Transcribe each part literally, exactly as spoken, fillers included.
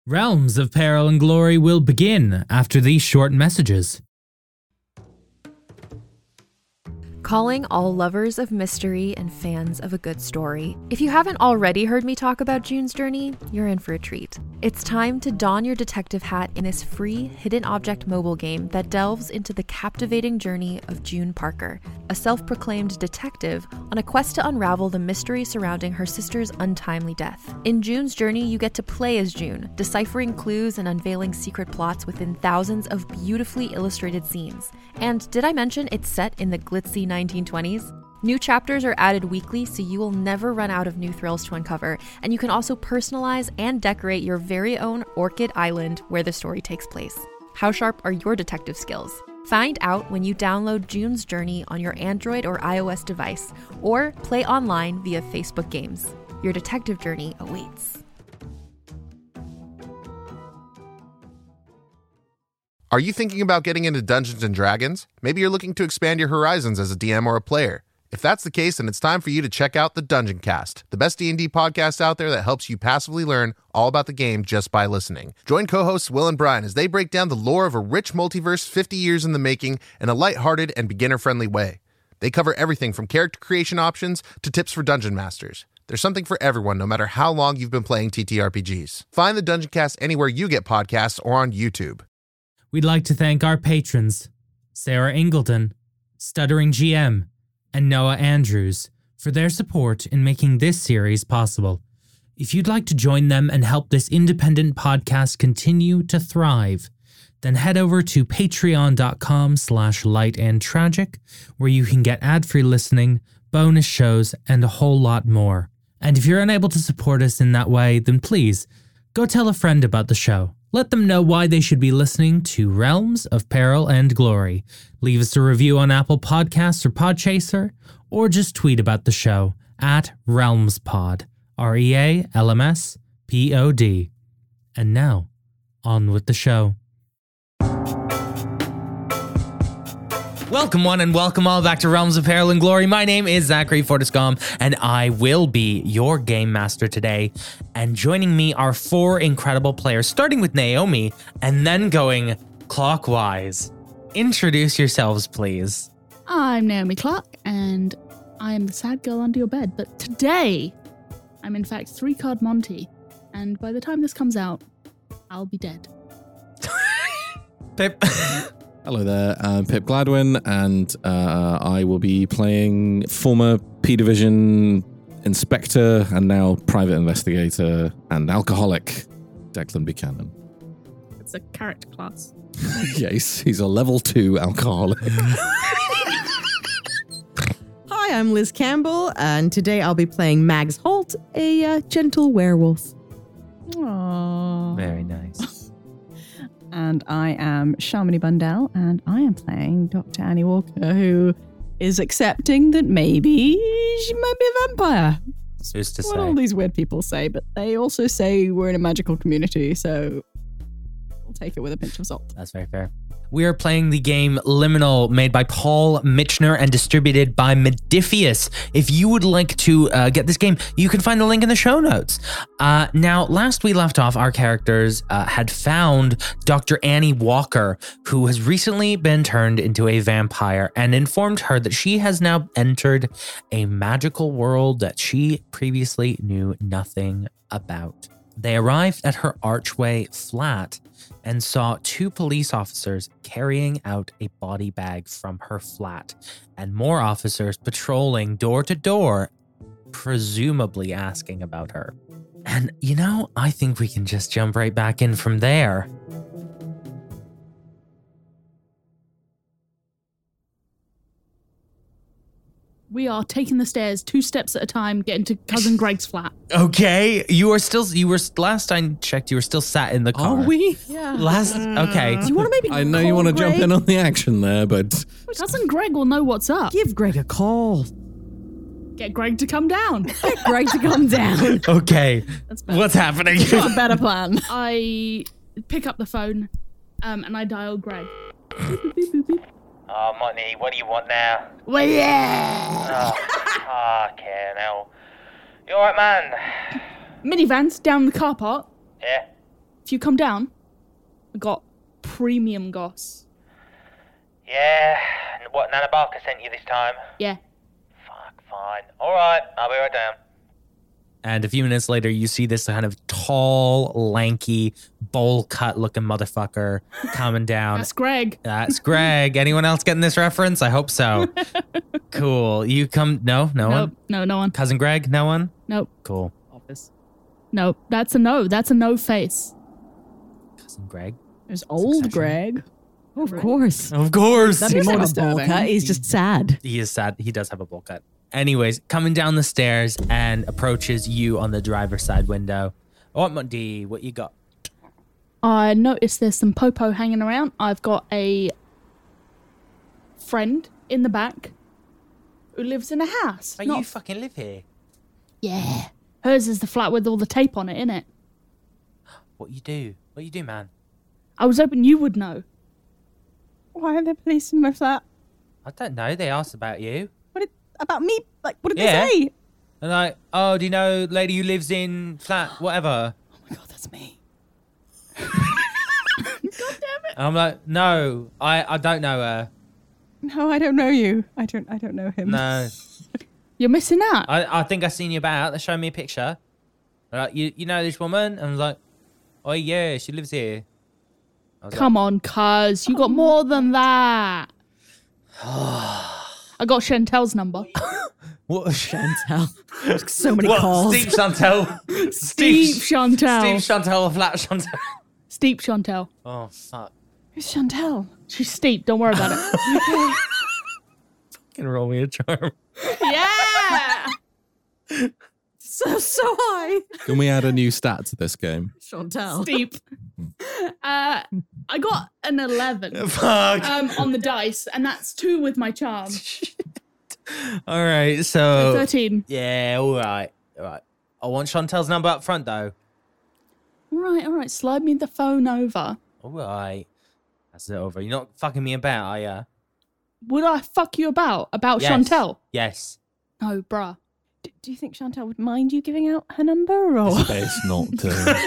Realms of Peril and Glory will begin after these short messages. Calling all lovers of mystery and fans of a good story. If you haven't already heard me talk about June's Journey, you're in for a treat. It's time to don your detective hat in this free hidden object mobile game that delves into the captivating journey of June Parker, a self-proclaimed detective on a quest to unravel the mystery surrounding her sister's untimely death. In June's Journey, you get to play as June, deciphering clues and unveiling secret plots within thousands of beautifully illustrated scenes. And did I mention it's set in the glitzy nineteen twenties? New chapters are added weekly, so you will never run out of new thrills to uncover, and you can also personalize and decorate your very own Orchid Island where the story takes place. How sharp are your detective skills? Find out when you download June's Journey on your Android or iOS device, or play online via Facebook Games. Your detective journey awaits. Are you thinking about getting into Dungeons and Dragons? Maybe you're looking to expand your horizons as a D M or a player. If that's the case, then it's time for you to check out the Dungeon Cast, the best D and D podcast out there that helps you passively learn all about the game just by listening. Join co-hosts Will and Brian as they break down the lore of a rich multiverse fifty years in the making in a lighthearted and beginner-friendly way. They cover everything from character creation options to tips for dungeon masters. There's something for everyone, no matter how long you've been playing T T R P Gs. Find the Dungeon Cast anywhere you get podcasts or on YouTube. We'd like to thank our patrons, Sarah Ingleton, Stuttering G M, and Noah Andrews, for their support in making this series possible. If you'd like to join them and help this independent podcast continue to thrive, then head over to patreon.com slash light and tragic, where you can get ad-free listening, bonus shows, and a whole lot more. And if you're unable to support us in that way, then please, go tell a friend about the show. Let them know why they should be listening to Realms of Peril and Glory. Leave us a review on Apple Podcasts or Podchaser, or just tweet about the show at RealmsPod, R E A L M S P O D. And now, on with the show. Welcome one and welcome all back to Realms of Peril and Glory. My name is Zachary Fortiscom, and I will be your game master today. And joining me are four incredible players, starting with Naomi and then going clockwise. Introduce yourselves, please. I'm Naomi Clark, and I am the sad girl under your bed. But today, I'm in fact three-card Monty, and by the time this comes out, I'll be dead. Pip. Hello there, I'm Pip Gladwin, and uh, I will be playing former P Division Inspector and now Private Investigator and Alcoholic Declan Buchanan. It's a character class. Yes, he's a level two alcoholic. Hi, I'm Liz Campbell, and today I'll be playing Mags Holt, a uh, gentle werewolf. Aww. Very nice. And I am Shamini Bundell, and I am playing Doctor Annie Walker, who is accepting that maybe she might be a vampire. Who's to What say? all these weird people say, but they also say we're in a magical community, so we'll take it with a pinch of salt. That's very fair. We are playing the game Liminal, made by Paul Mitchner and distributed by Modifius. If you would like to uh, get this game, you can find the link in the show notes. Uh, now, last we left off, our characters uh, had found Doctor Annie Walker, who has recently been turned into a vampire, and informed her that she has now entered a magical world that she previously knew nothing about. They arrived at her archway flat and saw two police officers carrying out a body bag from her flat, and more officers patrolling door to door, presumably asking about her. And, you know, I think we can just jump right back in from there. We are taking the stairs two steps at a time, getting to Cousin Greg's flat. Okay, you are still, you were, last I checked, you were still sat in the car. Are we? Yeah. Last, okay. Do you want to maybe I know call you want to jump Greg? in on the action there, but Cousin Greg will know what's up. Give Greg a call. Get Greg to come down. Get Greg to come down. Okay, That's better. what's happening? That's a better plan. I pick up the phone, um, and I dial Greg. Oh, Monty, what do you want now? Well, yeah. Oh, okay, now. You alright, man? Minivans down the car park. Yeah? if you come down, I got premium goss. Yeah, and what, Nana Barker sent you this time? Yeah. Fuck, fine. Alright, I'll be right down. And a few minutes later, you see this kind of tall, lanky, bowl-cut looking motherfucker coming down. That's Greg. That's Greg. Anyone else getting this reference? I hope so. Cool. You come... No? No Nope. one? No, no one. Cousin Greg? No one? Nope. Cool. Office. No, that's a no. That's a no face. Cousin Greg? There's old Succession. Greg. Of course. Of course. That'd be more He's not a bowl disturbing. cut. He's just sad. He is sad. He does have a bowl cut. Anyways, coming down the stairs and approaches you on the driver's side window. All right, Monty, what you got? I noticed there's some popo hanging around. I've got a friend in the back who lives in a house. Oh, Not- you fucking live here. Yeah. Hers is the flat with all the tape on it, innit? What you do? What you do, man? I was hoping you would know. Why are there police in my flat? I don't know. They asked about you. What did, about me? Like, what did Yeah. they say? And like, oh, do you know lady who lives in flat, whatever? Oh my god, that's me. And I'm like, no, I, I don't know her. No, I don't know you. I don't. I don't know him. No. You're missing out. I, I think I seen you about. They showed me a picture. They're like, you, you know this woman? And I was like, oh yeah, she lives here. I was Come on, cuz. You got more than that. I got Chantel's number. like, what? Chantel. So many What? calls. Steve Chantel. Steep Chantel. Steve Chantel or Flat Chantel. Steep Chantel. Oh, fuck. Who's Chantel? She's steep. Don't worry about it. Can roll me a charm. Yeah. So, so high. Can we add a new stat to this game? Chantel. Steep. Uh, I got an eleven Fuck. um, on the dice, and that's two with my charm. All right, so. thirteen. Yeah, all right. All right. I want Chantel's number up front, though. All right, all right. Slide me the phone over. All right. That's it over. You're not fucking me about, are ya? Would I fuck you about? About Yes. Chantel? Yes. No, bruh. D- do you think Chantel would mind you giving out her number, or It's best not to.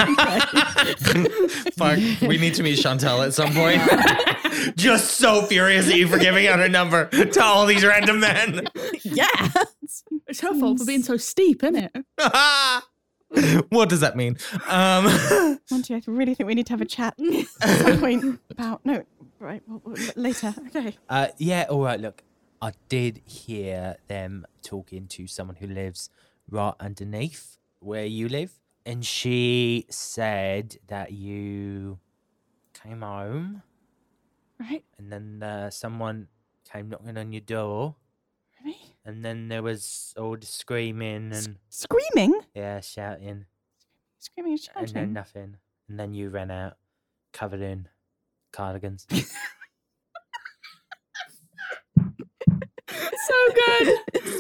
Fuck, we need to meet Chantel at some point. Just so furious at you for giving out her number to all these random men. Yeah. It's her fault for being so steep, isn't it? What does that mean? Um, Monty? I really think we need to have a chat at some point about no. Right, well, well, later. Okay. uh, yeah, all right, look. I did hear them talking to someone who lives right underneath where you live. And she said that you came home Right. and then uh, someone came knocking on your door. Really? And then there was all the screaming and, Screaming, yeah, shouting. screaming and And then shouting. nothing. And then you ran out covered in cardigans. So good.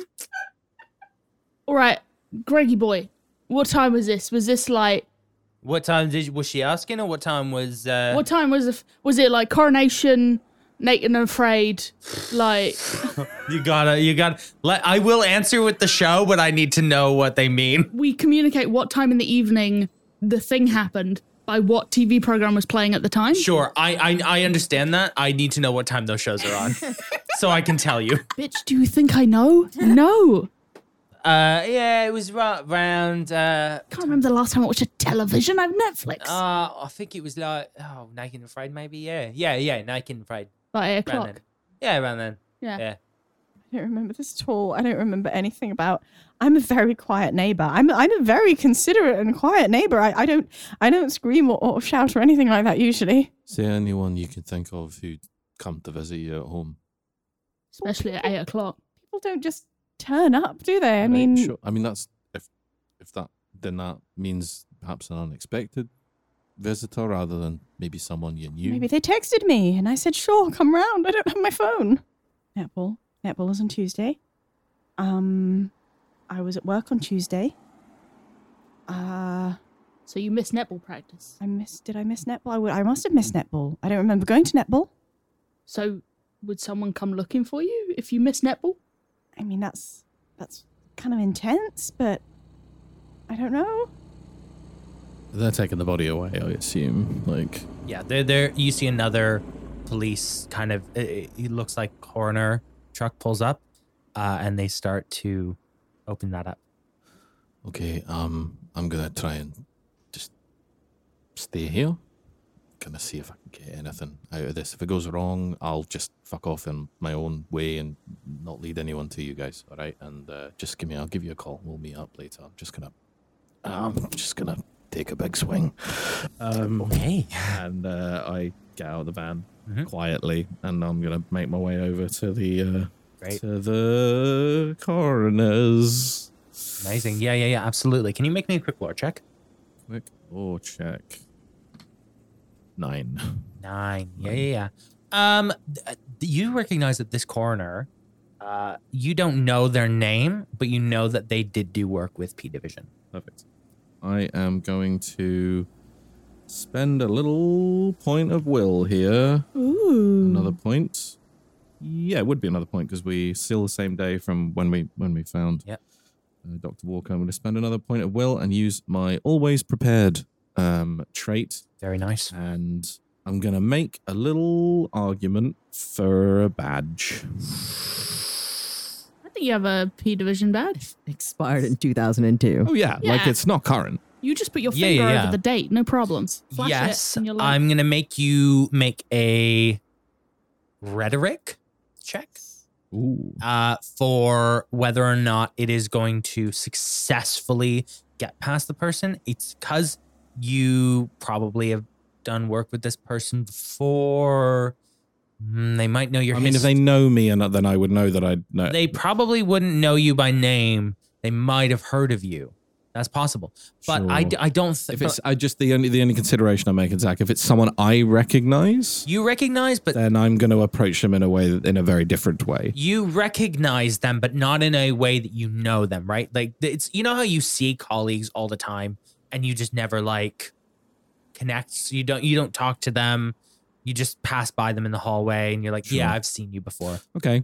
All right, Greggy boy. What time was this? Was this like What time did was she asking, or what time was? Uh, what time was it? Was it like coronation, naked and afraid? Like you gotta, you gotta. Let I will answer with the show, but I need to know what they mean. we communicate what time in the evening the thing happened by what T V program was playing at the time. Sure, I, I, I understand that. I need to know what time those shows are on, so I can tell you. Bitch, do you think I know? No. Uh, yeah, it was right around. Uh, Can't remember the last time I watched a television. I have Netflix. uh, I think it was like oh, Naked and Afraid, maybe. Yeah, yeah, yeah, Naked and Afraid. like eight Around o'clock. then. Yeah, around then. Yeah. Yeah. I don't remember this at all. I don't remember anything about. I'm a very quiet neighbor. I'm I'm a very considerate and quiet neighbor. I, I don't I don't scream or, or shout or anything like that usually. Is there anyone you can think of who'd come to visit you at home? Especially at eight o'clock. People don't just turn up, do they? I Right, mean, sure. I mean that's if if that then that means perhaps an unexpected visitor rather than maybe someone you knew. maybe they texted me and I said, sure, come round. I don't have my phone. Netball. Netball is on Tuesday. Um, I was at work on Tuesday. Uh, So you missed netball practice. I missed. Did I miss netball? I, would, I must have missed netball. I don't remember going to netball. So would someone come looking for you if you missed netball? I mean, that's that's kind of intense, but I don't know. They're taking the body away, I assume. Like, Yeah, they're there. You see another police kind of. It, it looks like coroner truck pulls up, uh, and they start to open that up. okay, um, I'm gonna try and just stay here. Gonna see if I can get anything out of this. If it goes wrong, I'll just fuck off in my own way and not lead anyone to you guys. All right, and uh, just give me. I'll give you a call. We'll meet up later. I'm just gonna. I'm just gonna take a big swing. Um, Okay. and uh, I get out of the van Mhm. quietly, and I'm gonna make my way over to the uh, Great. to the coroner's. Amazing. Yeah, yeah, yeah. Absolutely. Can you make me a quick lore check? Quick lore check. Nine. Nine. Yeah, yeah, yeah. Um, th- you recognize that this coroner, uh, you don't know their name, but you know that they did do work with P Division. Perfect. I am going to spend a little point of will here. Ooh. Another point. Yeah, it would be another point because we still the same day from when we when we found Yep. uh, Doctor Walker. I'm going to spend another point of will and use my always prepared um, trait, Very nice. and I'm going to make a little argument for a badge. I think you have a P Division badge. Expired in two thousand two. Oh yeah, like Yeah. it's not current. You just put your Yeah, finger yeah, yeah. over the date, no problems. Flash Yes, it and you're like, I'm gonna make you make a rhetoric check Ooh. uh, for whether or not it is going to successfully get past the person. It's because you probably have done work with this person before. Mm, They might know your I mean, if history. they know me, and then I would know that I know. They probably wouldn't know you by name. They might have heard of you. That's possible. But I, Sure. d- I don't think If it's, I just the only the only consideration I'm making, Zach, if it's someone I recognize, you recognize, but then I'm going to approach them in a way in a very different way. you recognize them, but not in a way that you know them, right? Like it's, you know how you see colleagues all the time and you just never like connect. So you don't, you don't talk to them. You just pass by them in the hallway and you're like, Sure. yeah, I've seen you before. Okay,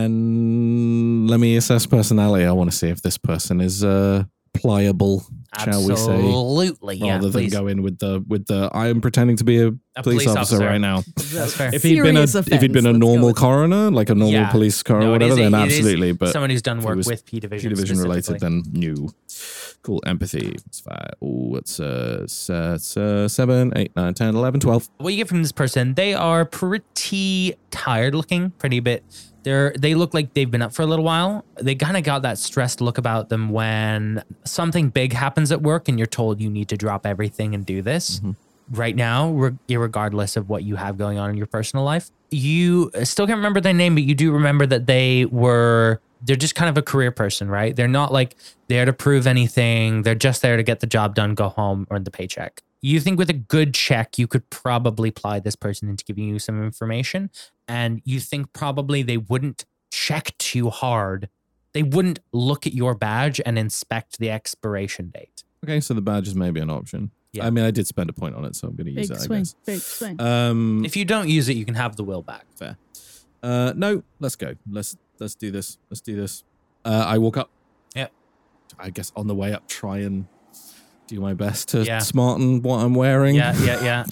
then let me assess personality. I want to see if this person is uh, pliable, shall we say, Absolutely. Yeah, rather than please. go in with the with the I am pretending to be a, A police, police officer, officer. right now. That's fair. If he'd been a Serious if he'd been a offense, let's go normal with- coroner, like a normal Yeah. police coroner, No, or it whatever, is a- then it is absolutely. But someone who's done if it work was with P Division. P Division related, specifically. then new. Cool. Empathy. It's five. Oh, it's uh, it's, uh, it's uh, seven, eight, nine, ten, eleven, twelve. What you get from this person, they are pretty tired looking, pretty bit. They're they look like they've been up for a little while. They kind of got that stressed look about them when something big happens at work and you're told you need to drop everything and do this. Mhm. Right now, re- regardless of what you have going on in your personal life, you still can't remember their name, but you do remember that they were. They're just kind of a career person, right? They're not like there to prove anything. They're just there to get the job done, go home, earn the paycheck. You think with a good check, you could probably ply this person into giving you some information. And you think probably they wouldn't check too hard. They wouldn't look at your badge and inspect the expiration date. Okay, so the badge is maybe an option. Yeah. I mean, I did spend a point on it, so I'm going to use big it. I swing, guess. big swing. Um, If you don't use it, you can have the will back. fair. Uh, no, let's go. Let's let's do this. Let's do this. Uh, I walk up. Yep. I guess on the way up, try and do my best to Yeah. smarten what I'm wearing. Yeah, yeah, yeah.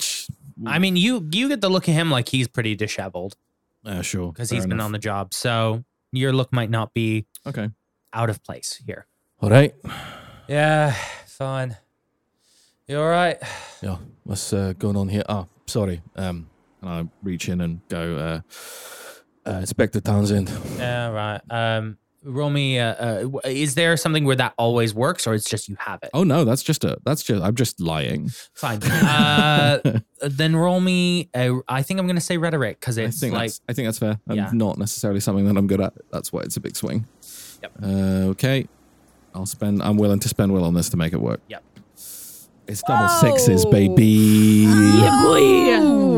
I mean, you you get the look at him like he's pretty disheveled Uh, sure. because fair he's been enough. on the job. So your look might not be Okay. out of place here. All right. Yeah, fine. You all right? Yeah. What's uh, going on here? Oh, sorry. Um, and I reach in and go, uh, uh, Inspector Townsend. Yeah, right. Um, roll me. Uh, uh, w- is there something where that always works, or it's just you have it? Oh no, that's just a. That's just. I'm just lying. Fine. Uh, then roll me. A, I think I'm gonna say rhetoric because I it's think like that's. I think that's fair. And Yeah. not necessarily something that I'm good at. That's why it's a big swing. Yep. Uh, okay. I'll spend. I'm willing to spend will on this to make it work. Yep. It's double Whoa. sixes, baby. Yeah, boy.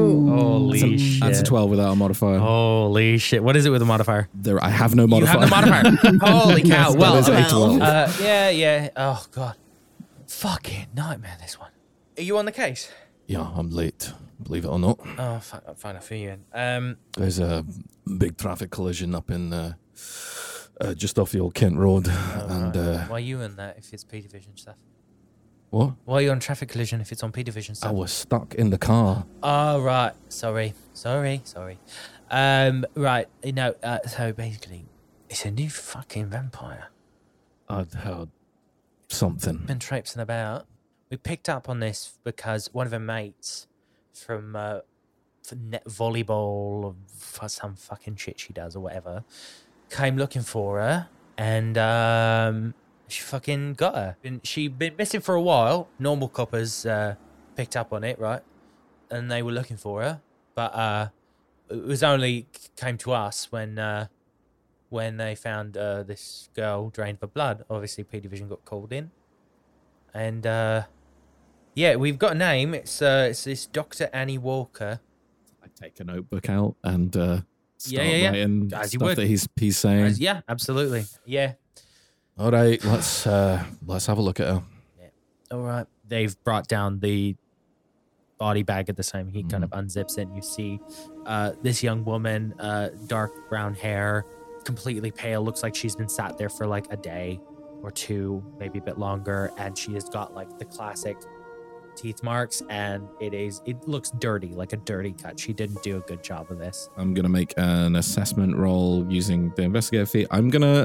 holy That's a, shit. that's a twelve without a modifier. Holy shit! What is it with a modifier? There, I have no You modifier. have the modifier. Holy cow! That Well, is a okay. twelve. Uh, yeah, yeah. Oh god, fucking nightmare. This one. Are you on the case? Yeah, I'm late. Believe it or not. Oh, fine. Fine. I feel you. In. Um. There's a big traffic collision up in uh, uh, just off the old Kent Road, oh, and right. uh, Why are you in that if it's P Division stuff? What? Why are you on traffic collision if it's on P Division stuff? I was stuck in the car. Oh, right. Sorry. Sorry. Sorry. Um, right. You know, uh, so basically, it's a new fucking vampire. I'd heard something. Been traipsing about. We picked up on this because one of her mates from uh, for net volleyball or for some fucking shit she does or whatever came looking for her, and um, she fucking got her. And she'd been missing for a while. Normal coppers uh, picked up on it, right? And they were looking for her, but uh, it was only came to us when uh, when they found uh, this girl drained for blood. Obviously, P Division got called in, and uh, yeah, we've got a name. It's uh, it's this Doctor Annie Walker. I take a notebook out and uh, start Yeah, yeah, yeah. writing As you stuff would. that he's he's saying. As- yeah, absolutely. Yeah. All right, let's uh, let's have a look at her. All right. They've brought down the body bag at the same. He kind of unzips it, and you see uh, this young woman, uh, dark brown hair, completely pale. Looks like she's been sat there for like a day or two, maybe a bit longer, and she has got like the classic teeth marks, and it is it looks dirty, like a dirty cut. She didn't do a good job of this. I'm gonna make an assessment roll using the investigator feat. I'm gonna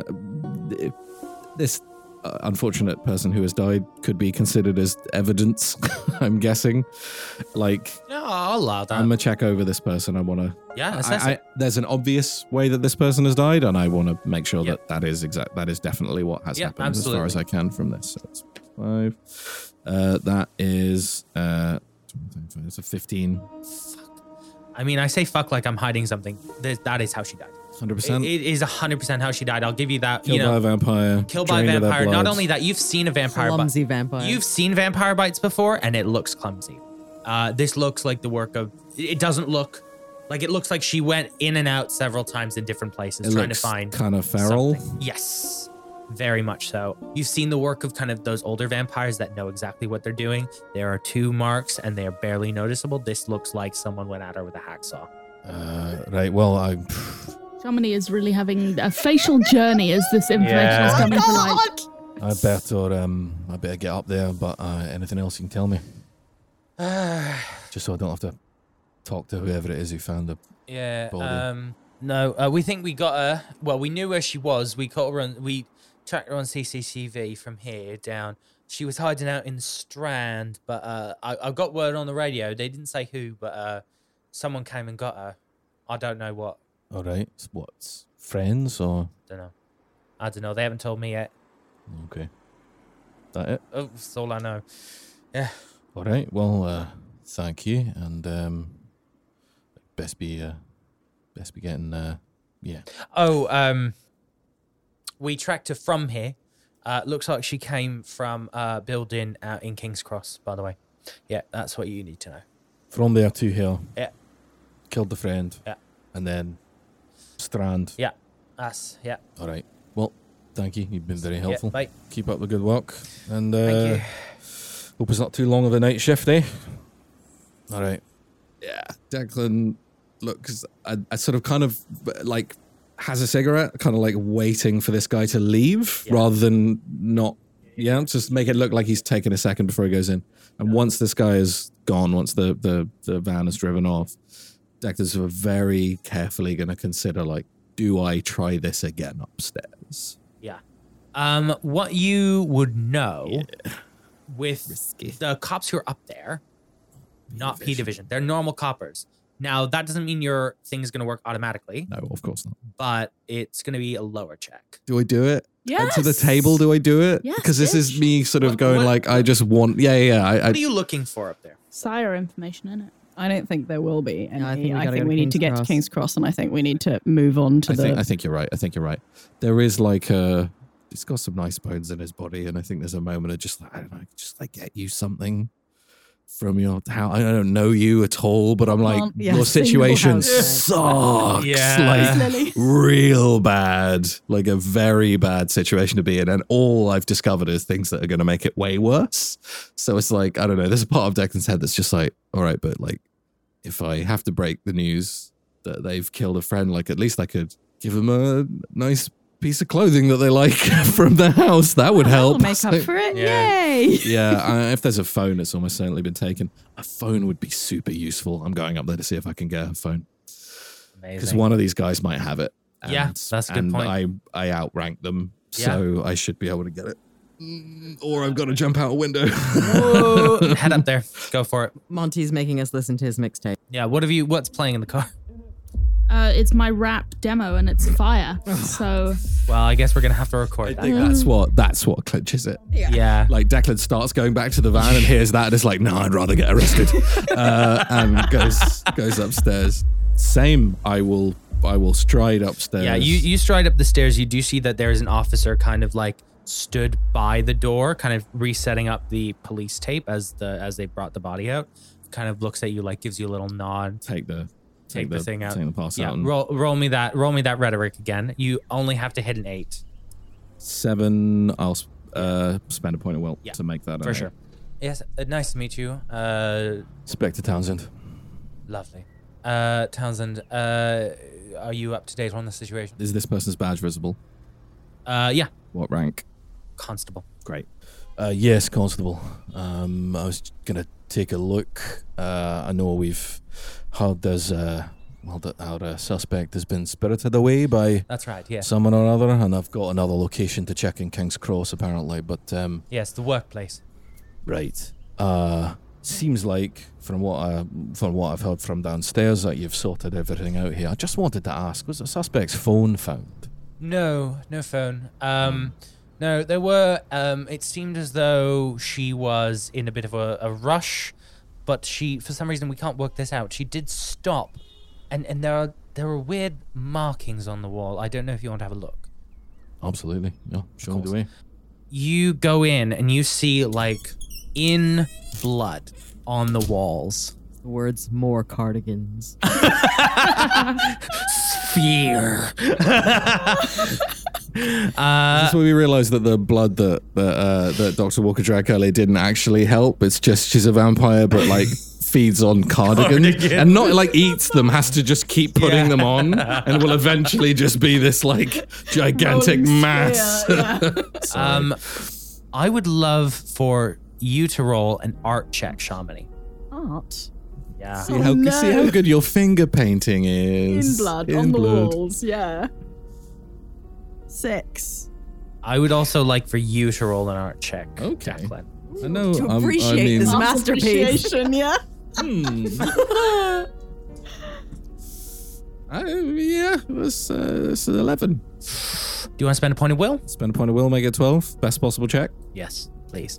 this uh, unfortunate person who has died could be considered as evidence. I'm guessing. Like, No, I'll allow that. I'm gonna check over this person. I want to. yeah, I, assess I, it. there's an obvious way that this person has died, and I want to make sure Yep. that that is exact. That is definitely what has Yep, happened as far as absolutely. I can from this. So it's five. Uh, that is uh, it's a fifteen. I mean, I say fuck like I'm hiding something. Th- That is how she died. Hundred It, percent. it is one hundred percent how she died. I'll give you that. Killed you know, by a vampire. killed by a drained of their vampire. Not blood. only that, you've seen a vampire bite. Clumsy vampire. You've seen vampire bites before, and it looks clumsy. Uh, this looks like the work of. It doesn't look like it looks like she went in and out several times in different places It trying to looks find kind of feral. something. Yes, very much so. You've seen the work of kind of those older vampires that know exactly what they're doing. There are two marks, and they are barely noticeable. This looks like someone went at her with a hacksaw. Uh, right. Well, I. Shamini is really having a facial journey as this information Yeah. is coming to light. I better um. I better get up there. But uh, anything else you can tell me? Just so I don't have to talk to whoever it is who found the. Yeah. Body. Um. No. Uh, we think we got her. Well, we knew where she was. We caught her on. We tracked her on C C T V from here down. She was hiding out in the Strand, but uh, I, I got word on the radio. They didn't say who, but uh, someone came and got her. I don't know what. All right. What? Friends or? Don't know. I don't know. They haven't told me yet. Okay. That it? Oh, that's all I know. Yeah. All right. Well, uh, thank you, and um, best be uh, best be getting uh, yeah. Oh, um, we tracked her from here. Uh, looks like she came from a building out in King's Cross, by the way. Yeah, that's what you need to know. From there to here. Yeah. Killed the friend. Yeah. And then Strand. Yeah, that's, yeah. All right. Well, thank you. You've been very helpful. bye. Keep up the good work. And uh, Thank you. hope it's not too long of a night shift, eh? All right. Yeah. Declan looks, I, I sort of kind of like has a cigarette, kind of like waiting for this guy to leave Yeah. rather than not. Yeah, just make it look like he's taking a second before he goes in. And once this guy is gone, once the, the, the van is driven off, Declan's very carefully going to consider, like, do I try this again upstairs? Yeah. Um, what you would know with the cops who are up there, not P Division, they're normal coppers. Now, that doesn't mean your thing is going to work automatically, No, of course not. but it's going to be a lower check. Do I do it? Yes. To the table, do I do it? Yes, Because this is bitch. me sort of What- going what- like, I just want, yeah, yeah, yeah. I, I, What are you looking for up there? Sire information in it. I don't think there will be any. No, I I think we think, gotta go to we need to King's get Cross. to King's Cross, and I think we need to move on to I the. think I think you're right. I think you're right. There is like a, he's got some nice bones in his body, and I think there's a moment of just like, I don't know, just like get you something from your how I don't know you at all, but I'm like Well, yeah, your single situation house. sucks, Yeah. like Lily. real bad, like a very bad situation to be in, and all I've discovered is things that are going to make it way worse. So it's like I don't know. There's a part of Declan's head that's just like, all right, but like if I have to break the news that they've killed a friend, like at least I could give him a nice piece of clothing that they like from their house. That would help. That'll make up So- for it. Yeah. Yay! yeah, uh, if there's a phone, it's almost certainly been taken. A phone would be super useful. I'm going up there to see if I can get a phone. Because Amazing. one of these guys might have it. And, Yeah, that's a good and point. I, I outrank them, so I should be able to get it. Mm, Or I've got to jump out a window. Whoa. Head up there. Go for it. Monty's making us listen to his mixtape. Yeah. What have you? What's playing in the car? Uh, it's my rap demo and it's fire. So Well, I guess we're gonna have to record I that. think that's what that's what clinches it. Yeah. Like Declan starts going back to the van and hears that and is like, no, I'd rather get arrested, uh, and goes goes upstairs. Same. I will I will stride upstairs. Yeah, you, you stride up the stairs. You do see that there's an officer kind of like stood by the door, kind of resetting up the police tape as the as they brought the body out. Kind of looks at you, like gives you a little nod. take the Take the thing out. Take the pass Yeah, out. and- roll roll me that roll me that rhetoric again. You only have to hit an eight Seven. I'll uh, spend a point of will Yeah, to make that for a- sure. Yes, uh, nice to meet you. Uh, Spectre Townsend. lovely. Uh, Townsend, uh, are you up to date on the situation? Is this person's badge visible? Uh, yeah, What rank? constable. Great. Uh, yes, Constable. Um, I was gonna take a look. Uh, I know we've heard there's uh, well, that our uh, suspect has been spirited away by That's right. Yeah. someone or other, and I've got another location to check in King's Cross apparently. But um, Yes, the workplace. right. Uh, seems like from what I from what I've heard from downstairs that you've sorted everything out here. I just wanted to ask: was the suspect's phone found? No, no phone. Um, no, there were. Um, it seemed as though she was in a bit of a, a rush, but she, for some reason, we can't work this out. She did stop, and and there are there are weird markings on the wall. I don't know if you want to have a look. Absolutely. Yeah. Show me the course. way. You go in and you see like in blood on the walls. The words more cardigans. Fear. uh, That's where we realised that the blood that that, uh, that Doctor Walker drank earlier didn't actually help. It's just she's a vampire, but like feeds on cardigans Cardigan. and not like eats them. Has to just keep putting Yeah. them on, and will eventually just be this like gigantic Rolling mass. spear, yeah. um, I would love for you to roll an art check, Shamini. Art. Yeah. See how no. see how good your finger painting In is. blood, In on the blood. walls, yeah. Six. I would also like for you to roll an art check, Okay. Declan. I know. To um, I appreciate mean, this Art masterpiece. appreciation, yeah. hmm. Uh, yeah, it was uh, it's eleven. Do you want to spend a point of will? Spend a point of will, make it twelve. Best possible check. Yes, please.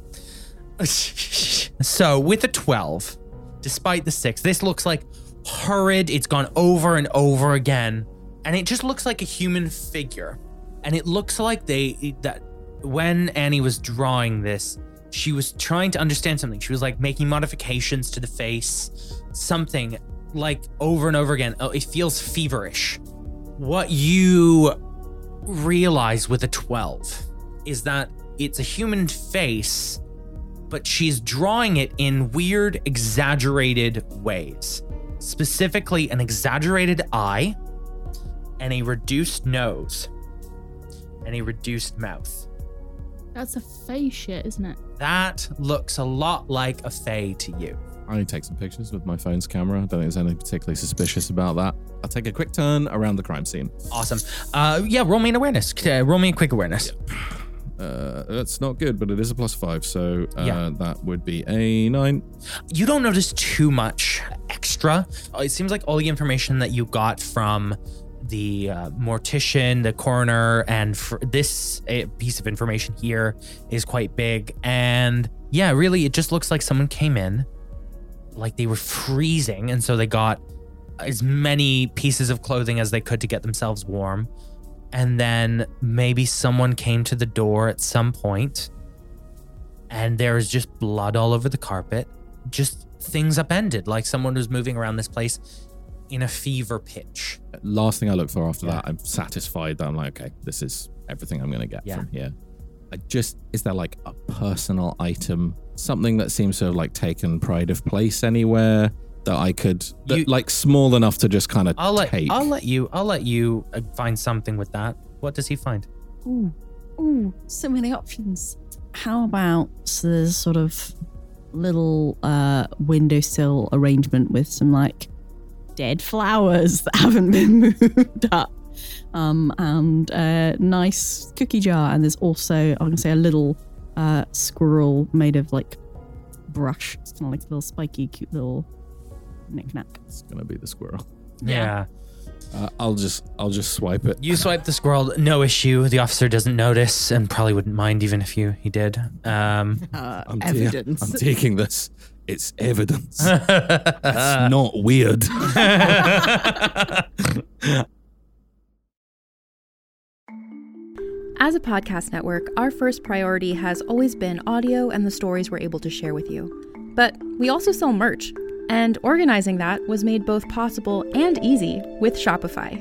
So, with a twelve, despite the six, this looks like horrid. It's gone over and over again. And it just looks like a human figure. And it looks like they, that when Annie was drawing this, she was trying to understand something. She was like making modifications to the face, something like over and over again. Oh, it feels feverish. What you realize with a twelve is that it's a human face, but she's drawing it in weird, exaggerated ways. Specifically, an exaggerated eye, and a reduced nose, and a reduced mouth. that's a face shit, isn't it? That looks a lot like a fae to you. I take some pictures with my phone's camera. I don't think there's anything particularly suspicious about that. I'll take a quick turn around the crime scene. Awesome. Uh, yeah, roll me an awareness. Uh, roll me a quick awareness. Uh, that's not good, but it is a plus five, so uh, Yeah. that would be a nine. You don't notice too much extra. Uh, It seems like all the information that you got from the uh, mortician, the coroner, and for this uh, piece of information here is quite big. And yeah, really, it just looks like someone came in, like they were freezing, and so they got as many pieces of clothing as they could to get themselves warm. And then maybe someone came to the door at some point, and there was just blood all over the carpet. Just things upended, like someone was moving around this place in a fever pitch. Last thing I look for after Yeah. that, I'm satisfied that I'm like, okay, this is everything I'm going to get Yeah. from here. I just, is there like a personal item, something that seems to have like taken pride of place anywhere that I could, that, You- like small enough to just kind of I'll let take? I'll let you I'll let you uh, find something with that. What does he find? Ooh, ooh, so many options. How about so there's sort of little uh, windowsill arrangement with some like dead flowers that haven't been moved up, um, and a nice cookie jar, and there's also I'm gonna say a little uh, squirrel made of like brush. It's kind of like a little spiky, cute little knick-knack. It's gonna be the squirrel. Yeah. Uh, I'll just I'll just swipe it. You swipe the squirrel, no issue. The officer doesn't notice and probably wouldn't mind even if you he did. Um, Uh, I'm ta- evidence. I'm taking this. It's evidence. That's not weird. As a podcast network, our first priority has always been audio and the stories we're able to share with you. But we also sell merch, and organizing that was made both possible and easy with Shopify.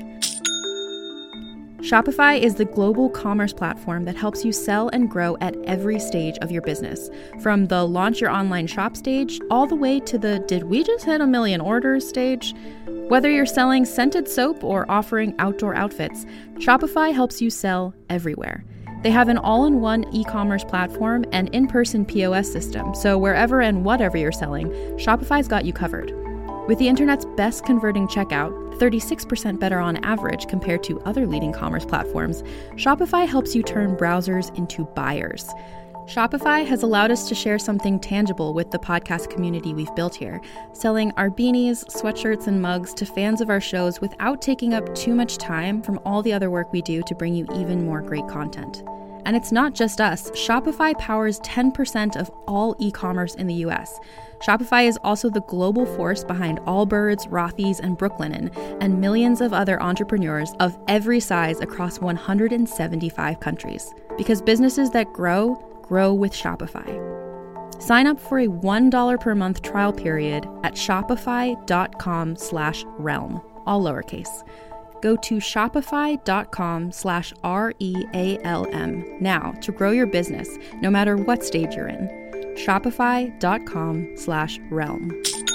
Shopify is the global commerce platform that helps you sell and grow at every stage of your business, from the launch your online shop stage all the way to the did we just hit a million orders stage. Whether you're selling scented soap or offering outdoor outfits, Shopify helps you sell everywhere. They have an all-in-one e-commerce platform and in-person P O S system, so wherever and whatever you're selling, Shopify's got you covered. With the internet's best converting checkout, thirty-six percent better on average compared to other leading commerce platforms, Shopify helps you turn browsers into buyers. Shopify has allowed us to share something tangible with the podcast community we've built here, selling our beanies, sweatshirts, and mugs to fans of our shows without taking up too much time from all the other work we do to bring you even more great content. And it's not just us. Shopify powers ten percent of all e-commerce in the U S. Shopify is also the global force behind Allbirds, Rothy's, and Brooklinen, and millions of other entrepreneurs of every size across one hundred seventy-five countries. Because businesses that grow, grow with Shopify. Sign up for a one dollar per month trial period at shopify.com slash realm, all lowercase. Go to shopify.com slash R-E-A-L-M now to grow your business, no matter what stage you're in. Shopify.com slash realm.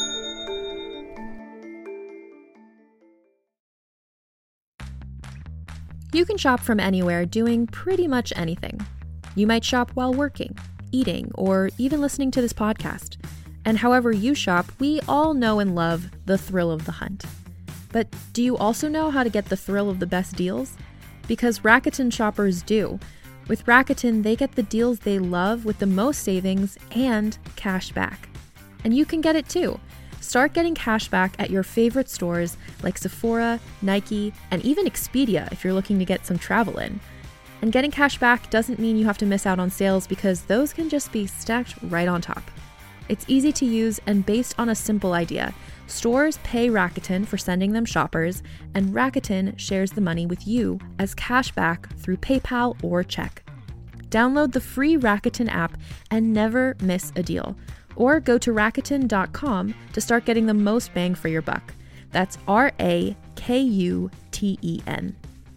You can shop from anywhere doing pretty much anything. You might shop while working, eating, or even listening to this podcast. And however you shop, we all know and love the thrill of the hunt. But do you also know how to get the thrill of the best deals? Because Rakuten shoppers do. With Rakuten, they get the deals they love with the most savings and cash back. And you can get it too. Start getting cash back at your favorite stores like Sephora, Nike, and even Expedia if you're looking to get some travel in. And getting cash back doesn't mean you have to miss out on sales because those can just be stacked right on top. It's easy to use and based on a simple idea. Stores pay Rakuten for sending them shoppers, and Rakuten shares the money with you as cash back through PayPal or check. Download the free Rakuten app and never miss a deal. Or go to Rakuten dot com to start getting the most bang for your buck. That's R A K U T E N.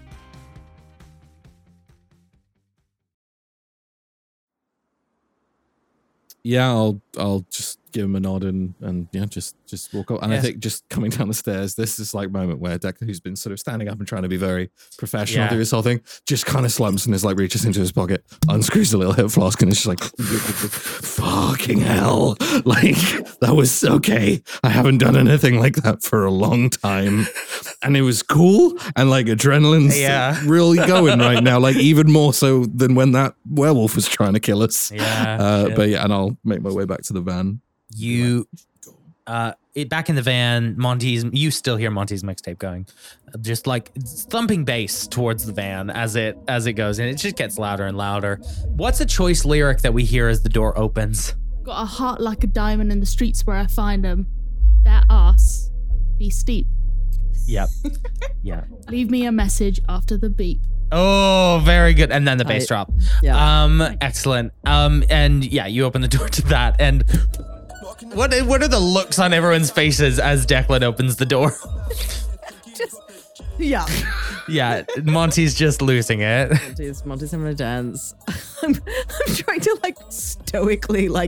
Yeah, I'll I'll just give him a nod and and yeah, just just walk up. And Yes. I think just coming down the stairs, this is like moment where Declan, who's been sort of standing up and trying to be very professional Yeah. through this whole thing, just kind of slumps and is like reaches into his pocket, unscrews a little hip flask, and is just like, fucking hell. Like, that was okay. I haven't done anything like that for a long time. And it was cool, and like adrenaline's Yeah. really going right now, like even more so than when that werewolf was trying to kill us. Yeah. Uh, shit. but yeah, and I'll make my way back to the van. You, uh, it, back in the van, Monty's, you still hear Monty's mixtape going, just like thumping bass towards the van as it as it goes, and it just gets louder and louder. What's a choice lyric that we hear as the door opens? Got a heart like a diamond in the streets where I find them. That ass be steep. Yep. Yeah. Leave me a message after the beep. Oh, very good. And then the bass I- drop. yeah. Um, excellent. Um, and yeah, you open the door to that. And what what are the looks on everyone's faces as Declan opens the door? Just, yeah. Yeah, Monty's just losing it. Monty's, Monty's having a dance. I'm, I'm trying to like stoically like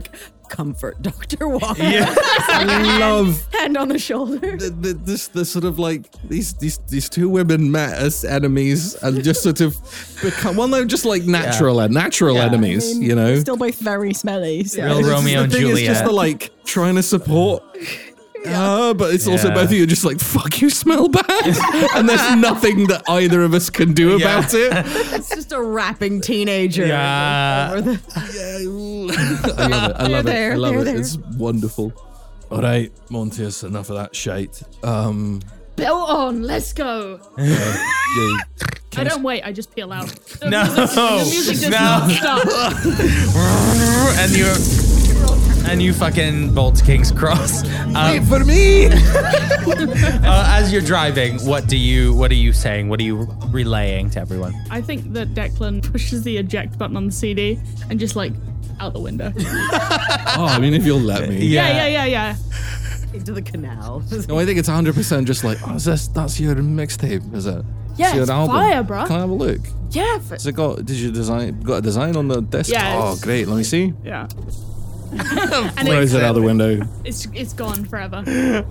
comfort Doctor Walker. I love Hand on the shoulder. the, the, this the sort of like these these these two women met as enemies and just sort of become well, no, just like natural natural Yeah. enemies, I mean, you know. we're still both very smelly. So. Real It's just- Romeo and the thing is Juliet. just the like trying to support. Uh, but it's also Yeah. both of you are just like, fuck, you smell bad. And there's nothing that either of us can do Yeah. about it. It's just a rapping teenager. Yeah. Over the- I love it. I love there, it. I love there, it. there. It's wonderful. All right, Montius, enough of that shite. Um, Belt on, let's go. uh, yeah, I King's- don't wait, I just peel out. The No. music, the music does No. not stop. and you and you fucking bolt to King's Cross. Um, Wait for me. uh, as you're driving, what do you what are you saying? What are you relaying to everyone? I think that Declan pushes the eject button on the C D and just like out the window. Oh, I mean, if you'll let me. Yeah, yeah, yeah, yeah. into the canal. No, I think it's one hundred percent just like, oh, is this, that's your mixtape, is it? Yeah, your it's album? fire, bruh. Can I have a look? Yeah, f- Has it got, did you design, got a design on the disc? Yeah, Oh, it's- great. Let me see. yeah. and Throws it's, it out the window. it's it's gone forever.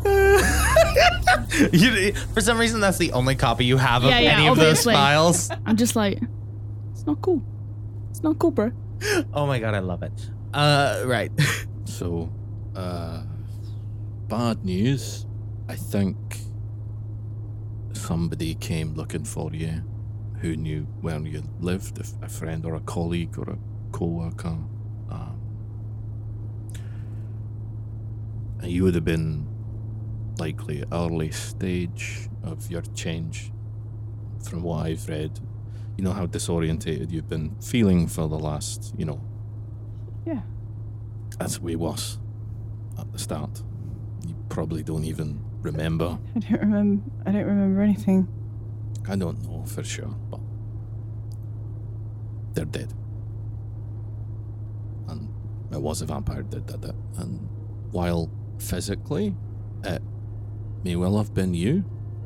You, for some reason, that's the only copy you have of Yeah, yeah, any of those obviously. files. I'm just like, it's not cool. It's not cool, bro. Oh my god, I love it. Uh, right. So, uh, bad news. I think somebody came looking for you who knew where you lived, if a friend or a colleague or a co-worker. Um, and you would have been likely early stage of your change from what I've read. You know how disorientated you've been feeling for the last, you know, Yeah. as we was at the start. You probably don't even remember. I don't remember. I don't remember anything. I don't know for sure, but they're dead. And it was a vampire that did it. And while physically it may well have been you,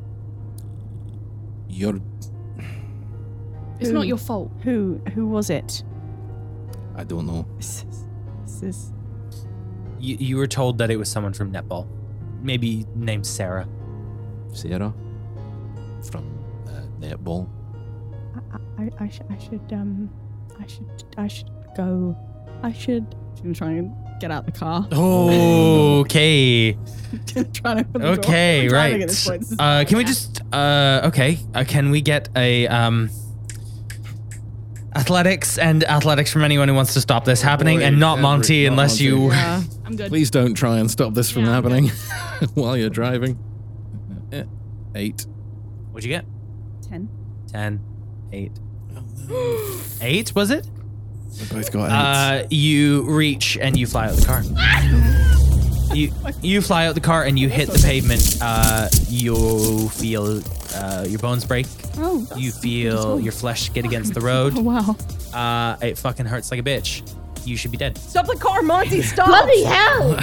you're. It's Who? not your fault. Who? Who was it? I don't know. This is. This is You, you were told that it was someone from netball, maybe named Sarah. Sarah from uh, netball. I, I, I, sh- I should um I should I should go. I should. She's gonna try and get out the car. Okay. trying to open the door. Okay, I'm trying to get right. this point. This is- Uh, can we just? Uh, okay. Uh, can we get a um? Athletics and athletics from anyone who wants to stop this happening, boy, and not every- Monty, not unless Monty. you. Yeah. I'm good. Please don't try and stop this from Yeah, I'm happening while you're driving. Eh, Eight. What'd you get? Ten. Ten, eight, eight. Was it? We both got eight. Uh, you reach and you fly out the car. You you fly out the car and you hit the pavement. Uh, you feel uh, your bones break. Oh. You feel your flesh get against the road. Oh wow. Uh, it fucking hurts like a bitch. You should be dead. Stop the car, Monty, stop! Bloody hell!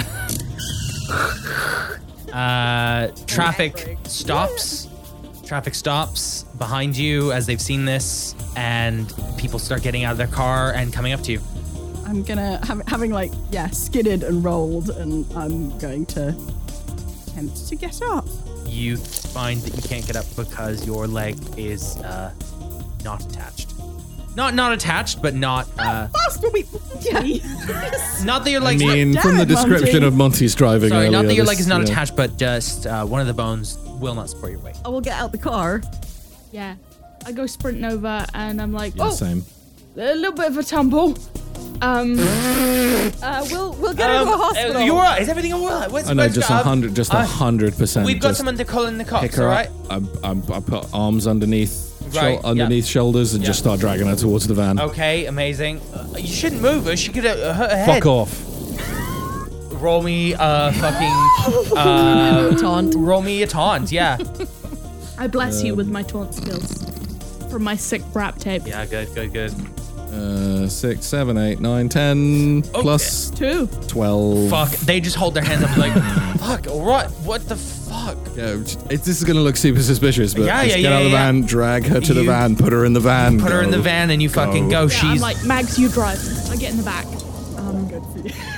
Uh, traffic stops. Traffic stops behind you as they've seen this, and people start getting out of their car and coming up to you. I'm gonna have, having like yeah skidded and rolled, and I'm going to attempt to get up. You find that you can't get up because your leg is uh, not attached. Not not attached, but not uh, Faster, we. Yeah. not that your I leg's mean, Damn from the it, Monty. description of Monty's driving sorry, not earlier, that your leg this, is not you know, attached, but just uh, one of the bones will not support your weight. I will get out the car. Yeah. I go sprinting over and I'm like, Yeah, oh, same. a little bit of a tumble. Um, Uh, we'll we'll get her to a hospital. you alright? Is everything alright? What's I know, what's- just a um, hundred, just a uh, hundred percent. We've got just someone to call in the pick cops, her alright? up. I, I, I put arms underneath, Right, shou- underneath shoulders, and Yeah. just start dragging her towards the van. Okay, amazing. Uh, you shouldn't move her. She could uh, hurt her head. Fuck off. Roll me a fucking uh, Taunt. roll me a taunt. Yeah. I bless you with my taunt skills from my sick rap tape. Yeah. Good. Good. Good. Uh, six, seven, eight, nine, ten, plus Two. twelve. Fuck. They just hold their hands up like, fuck. What? What the fuck? Yeah, it, this is gonna look super suspicious, but Yeah, just yeah, get yeah, out of the yeah. van, drag her to the You- van, put her in the van. Put her in go. the van and you fucking go. Go. Yeah, I'm She's like, Mags, you drive. I get in the back. Um, good for you.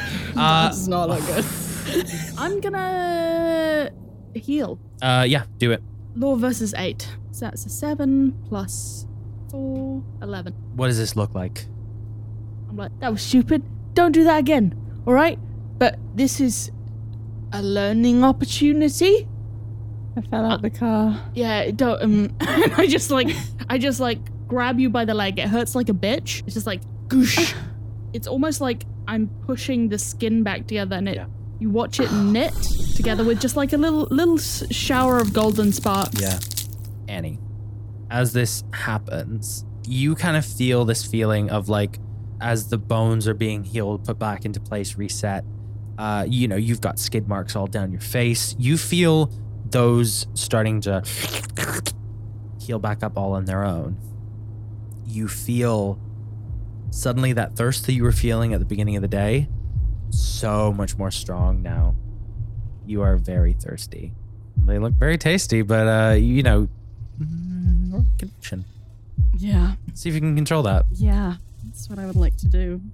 Uh, Does not look good. I'm gonna heal. Uh, yeah, do it. Law versus eight. So that's a seven plus four, eleven. What does this look like? I'm like, that was stupid. Don't do that again. All right? But this is a learning opportunity. I fell out the car. Yeah, don't. Um, I just like, I just like grab you by the leg. It hurts like a bitch. It's just like, goosh. It's almost like I'm pushing the skin back together, and it. Yeah. You watch it knit together with just like a little little shower of golden sparks. Yeah. Annie, as this happens, you kind of feel this feeling of like, as the bones are being healed, put back into place, reset. Uh, you know, you've got skid marks all down your face. You feel those starting to heal back up all on their own. You feel suddenly that thirst that you were feeling at the beginning of the day, so much more strong now. You are very thirsty. They look very tasty, but uh, you know, connection. Yeah. See if you can control that. Yeah. That's what I would like to do.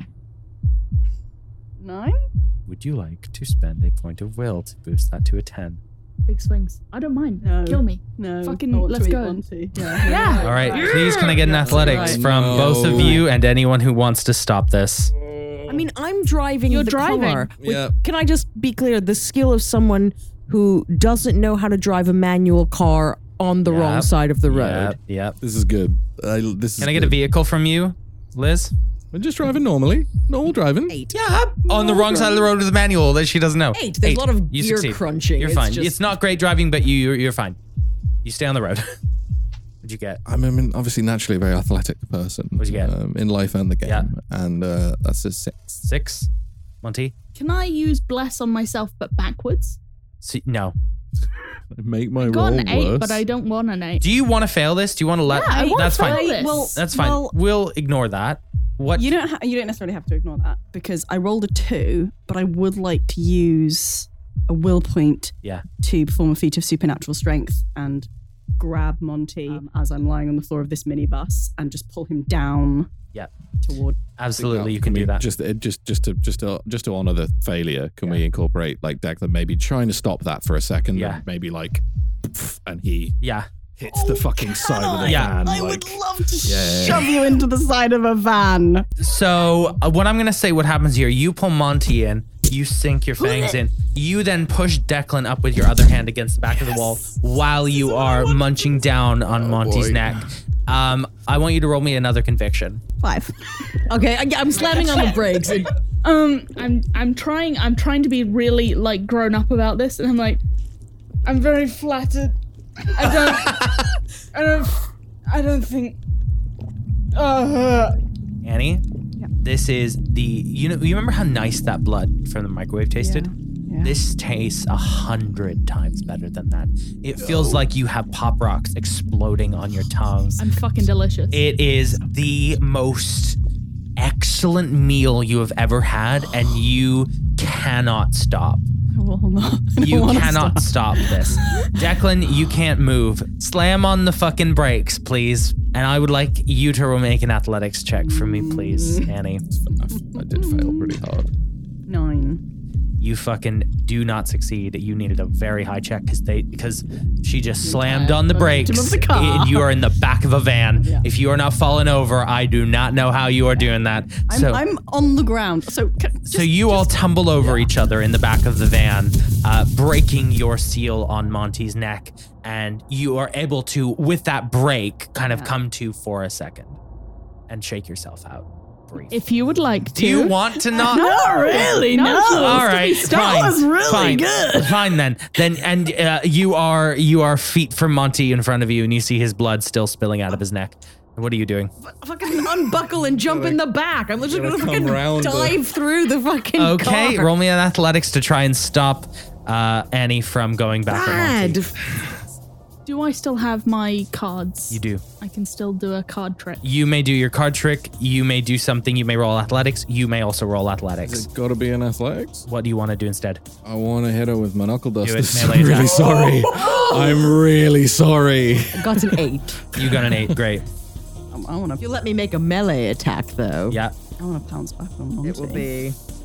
Nine? Would you like to spend a point of will to boost that to a ten? Big swings. I don't mind. No. Kill me. No. Fucking I want let's to eat go. Monty. Yeah. Yeah. All right, please can I get an athletics Right. from No. both of you and anyone who wants to stop this? I mean, I'm driving You're the driving. car. With- Yeah. Can I just be clear? The skill of someone who doesn't know how to drive a manual car on the wrong Yep. side of the road. Yep, yep. This is good. I, this is Can I get a good. vehicle from you, Liz? I'm just driving normally. Normal driving. Eight. Yeah, on the wrong side of the road with a manual that she doesn't know. Eight. There's a lot of You gear succeed. crunching. You're It's fine. just- It's not great driving, but you you're, you're fine. You stay on the road. What'd you get? I'm I mean, obviously naturally a very athletic person. What'd you get? Um, in life and the game. Yeah. And uh, that's a six. Six? Monty? Can I use bless on myself but backwards? See, no. Make my I got roll an eight, worse. but I don't want an eight. Do you want to fail this? Do you want to let? Yeah, I want That's to fail fine. this. Well, That's fine. Well- we'll ignore that. What? You don't. Ha- you don't necessarily have to ignore that because I rolled a two, but I would like to use a will point Yeah. to perform a feat of supernatural strength and grab Monty um, as I'm lying on the floor of this minibus and just pull him down. Yeah. Toward. Absolutely, you Can can we do that. Just, uh, just, just to, just to, just to honor the failure. Can we incorporate like Declan maybe trying to stop that for a second? Yeah. And maybe like, and he Yeah. hits the fucking side of the Yeah. van. I like, would love to Yeah. shove you into the side of a van. So uh, what I'm gonna say, what happens here? You pull Monty in. You sink your fangs in. You then push Declan up with your other hand against the back of the wall while you are munching down on Monty's boy. neck. Um, I want you to roll me another conviction. Five. Okay, I, I'm slamming on the brakes. It- Um, I'm I'm trying I'm trying to be really like grown up about this, and I'm like, I'm very flattered. I don't I don't I don't think. Uh, Annie, this is the you know you remember how nice that blood from the microwave tasted? Yeah. This tastes a hundred times better than that. It feels like you have pop rocks exploding on your tongue. I'm fucking delicious. It is the most excellent meal you have ever had, and you cannot stop. I will not. I don't You wanna cannot stop. stop this. Declan, you can't move. Slam on the fucking brakes, please. And I would like you to make an athletics check for me, please, Annie. I did fail pretty hard. Nine. You fucking do not succeed. You needed a very high check because they because she just slammed on the brakes. of the car. And you are in the back of a van. Yeah. If you are not falling over, I do not know how you are doing that. I'm, so I'm on the ground. So. ca- Just, So you all tumble over each other in the back of the van, uh, breaking your seal on Monty's neck, and you are able to, with that break, kind of Yeah. come to for a second and shake yourself out. Breathe. If you would like to. Do you want to not? Not really. No. All right, fine. was really fine, good. Fine then. Then and uh, you are you are feet from Monty in front of you, and you see his blood still spilling out of his neck. What are you doing? fucking unbuckle and jump in the back. I'm literally Gotta gonna come fucking round the- dive through the fucking Okay, car. roll me an athletics to try and stop uh, Annie from going back at Monty. Bad. Do I still have my cards? You do. I can still do a card trick. You may do your card trick. You may do something. You may roll athletics. You may also roll athletics. It's got to be in athletics. What do you want to do instead? I want to hit her with my knuckle it, dusters. melee I'm really attack. sorry. I'm really sorry. Got an eight. You got an eight. Great. I want to. You let me make a melee attack though. Yeah. I want to pounce back on Monty. It will be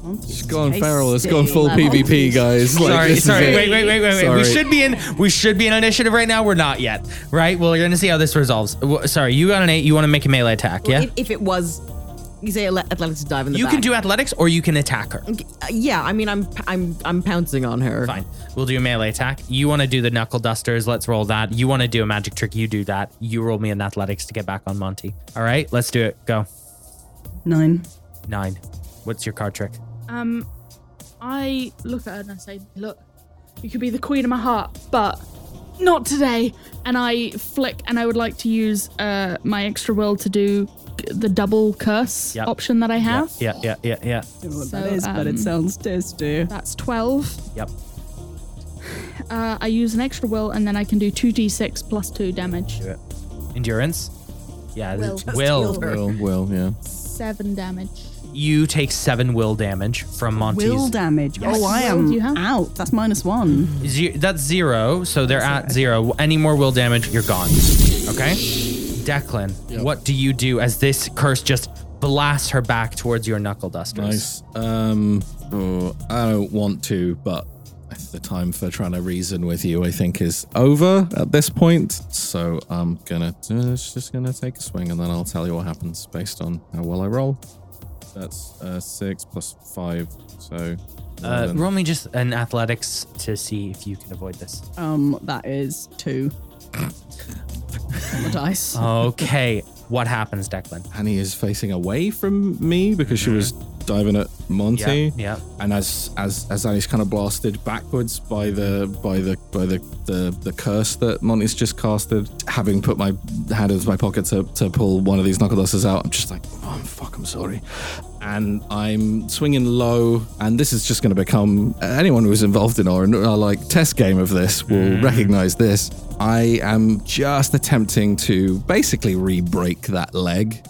It's gone feral. It's gone full PvP, guys. Like, sorry, this sorry. is it. Wait, wait, wait, wait, wait. Sorry. We should be in. We should be in initiative right now. We're not yet, right? Well, you're gonna see how this resolves. W- Sorry, you got an eight. You want to make a melee attack, yeah? If, if it was, you say ale- athletics to dive in the You back. can do athletics, or you can attack her. Uh, yeah, I mean, I'm I'm I'm pouncing on her. Fine. We'll do a melee attack. You want to do the knuckle dusters? Let's roll that. You want to do a magic trick? You do that. You roll me an athletics to get back on Monty. All right, let's do it. Go. Nine. Nine. What's your card trick? Um, I look at her and I say, look, you could be the queen of my heart, but not today. And I flick, and I would like to use uh, my extra will to do the double curse Yep. option that I have. Yeah, yeah, yeah, yeah. What So, that is, but it um, sounds tasty. That's twelve. Yep. Uh, I use an extra will, and then I can do two d six plus two damage. Do it. Endurance. Yeah. Will. Will. Will. Will, will, yeah. Seven damage. You take seven will damage from Monty's. Will damage. Yes. Oh, I Will am do you have? out. That's minus one. Ze- that's zero, so they're at zero. Any more will damage, you're gone. Okay? Declan, what do you do as this curse just blasts her back towards your knuckle dusters? Nice. Um, oh, I don't want to, but the time for trying to reason with you, I think, is over at this point. So I'm gonna just, just gonna take a swing, and then I'll tell you what happens based on how well I roll. That's uh, six plus five, so. Uh, eleven. roll me just an athletics to see if you can avoid this. Um, that is two. On the dice. Okay, what happens, Declan? Annie is facing away from me because she was diving at Monty. Yeah, yeah. And as as as Annie's kind of blasted backwards by the by the by the, the the curse that Monty's just casted, having put my hand into my pocket to, to pull one of these knuckle dusters out, I'm just like, oh fuck, I'm sorry. And I'm swinging low, and this is just going to become, anyone who's involved in our, our like test game of this will Mm. recognize this. I am just attempting to basically re-break that leg.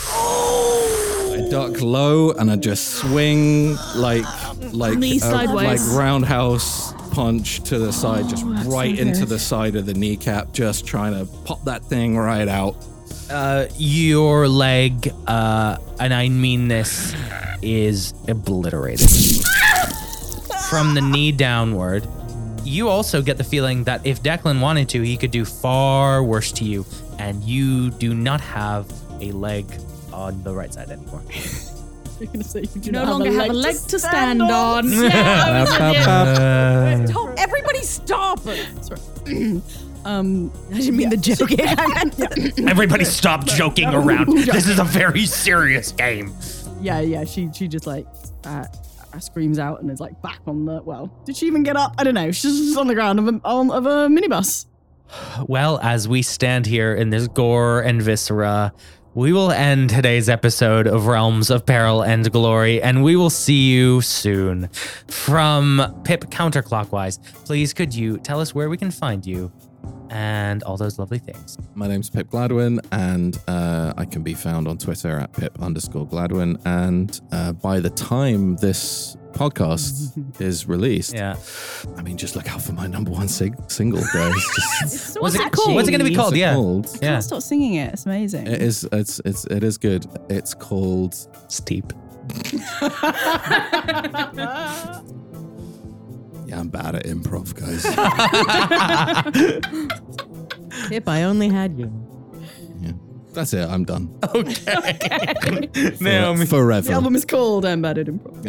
I duck low and I just swing like like Knee a, sideways. like roundhouse punch to the side, just that's right so into good. the side of the kneecap, just trying to pop that thing right out. Uh, your leg, uh, and I mean this, is obliterated. From the knee downward. You also get the feeling that if Declan wanted to, he could do far worse to you, and you do not have a leg on the right side anymore. You're gonna say you do You no not longer have a leg to stand on. Uh, Stop! Everybody stop! Sorry. um, I didn't mean the joke. I meant Everybody stop joking around. This is a very serious game. yeah, yeah. She she just like uh, uh, screams out and is like back on the. Well, did she even get up? I don't know. She's just on the ground of a on, of a minibus. Well, as we stand here in this gore and viscera, we will end today's episode of Realms of Peril and Glory, and we will see you soon. From Pip Counterclockwise, please could you tell us where we can find you and all those lovely things? My name's Pip Gladwin, and uh, I can be found on Twitter at Pip underscore Gladwin. And uh, by the time this podcast is released, Yeah. I mean, just look out for my number one sig- single, guys. Just, What's it catchy. called? What's it going to be What's called? it Yeah. called? Yeah. Can't stop singing it. It's amazing. It is. It's. It's. It is good. It's called. Steep. Yeah, I'm bad at improv, guys. Pip, I only had you. Yeah, that's it. I'm done. Okay. Naomi. Forever. The album is called Embedded Improv.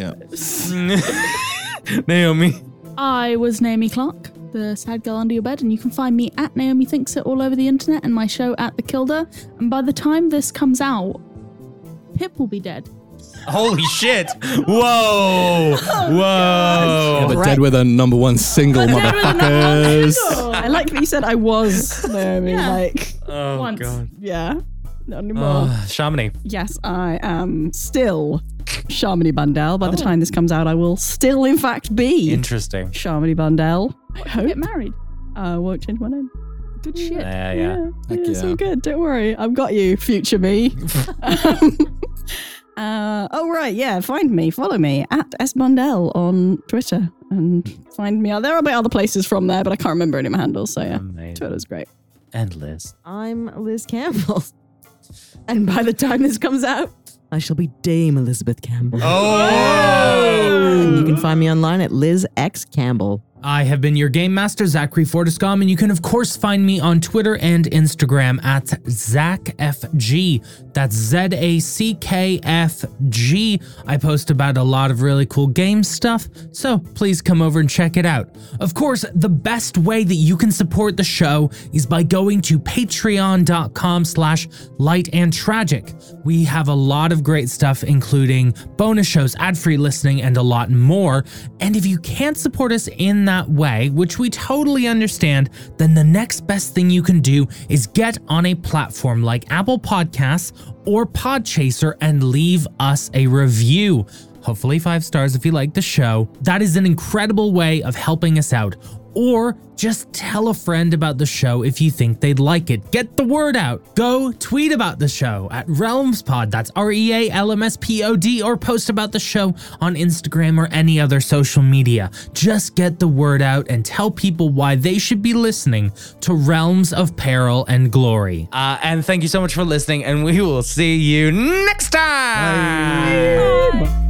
Yeah. Naomi. I was Naomi Clark, the sad girl under your bed, and you can find me at Naomi Thinks It all over the internet and my show at The Kilda. And by the time this comes out, Pip will be dead. Holy shit. Whoa. Whoa. Yeah, but dead with a number one single, motherfuckers. I like that you said I was Naomi. Yeah. Like, Oh, Once. God. yeah, not anymore. Oh, Chamonix. Yes, I am still Shamini Bandel. By the time this comes out, I will still, in fact, be Interesting. Shamini Bandel. I hope. Get married. I won't change my name. Good shit. Yeah, yeah. Yeah, Heck yeah, it's yeah. all good. Don't worry. I've got you, future me. um, uh, oh, right. Yeah. Find me. Follow me at S Bandel on Twitter and find me. There are a bit other places from there, but I can't remember any of my handles. So, yeah. Amazing. Twitter's great. And Liz. I'm Liz Campbell. And by the time this comes out, I shall be Dame Elizabeth Campbell. Oh! And you can find me online at Liz X Campbell. I have been your game master, Zachary Fortiscom, and you can of course find me on Twitter and Instagram at ZachFG. That's Z A C K F G. I post about a lot of really cool game stuff, so please come over and check it out. Of course, the best way that you can support the show is by going to patreon.com slash light and tragic. We have a lot of great stuff, including bonus shows, ad-free listening, and a lot more. And if you can't support us in that way, which we totally understand, then the next best thing you can do is get on a platform like Apple Podcasts or Podchaser and leave us a review. Hopefully five stars if you like the show. That is an incredible way of helping us out. Or just tell a friend about the show if you think they'd like it. Get the word out. Go tweet about the show at RealmsPod, that's R E A L M S P O D, or post about the show on Instagram or any other social media. Just get the word out and tell people why they should be listening to Realms of Peril and Glory. Uh, and thank you so much for listening, and we will see you next time! Bye.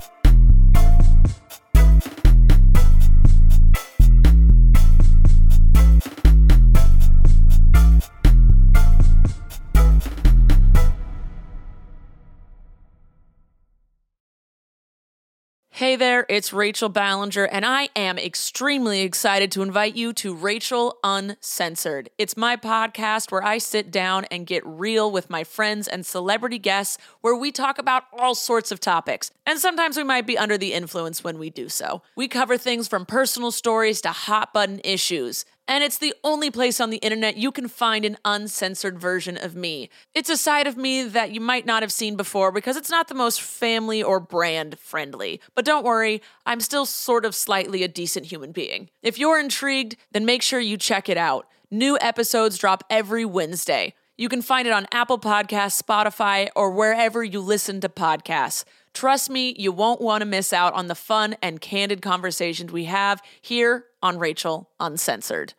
Hey there, it's Rachel Ballinger, and I am extremely excited to invite you to Rachel Uncensored. It's my podcast where I sit down and get real with my friends and celebrity guests, where we talk about all sorts of topics. And sometimes we might be under the influence when we do so. We cover things from personal stories to hot button issues. And it's the only place on the internet you can find an uncensored version of me. It's a side of me that you might not have seen before because it's not the most family or brand friendly. But don't worry, I'm still sort of slightly a decent human being. If you're intrigued, then make sure you check it out. New episodes drop every Wednesday. You can find it on Apple Podcasts, Spotify, or wherever you listen to podcasts. Trust me, you won't want to miss out on the fun and candid conversations we have here on Rachel Uncensored.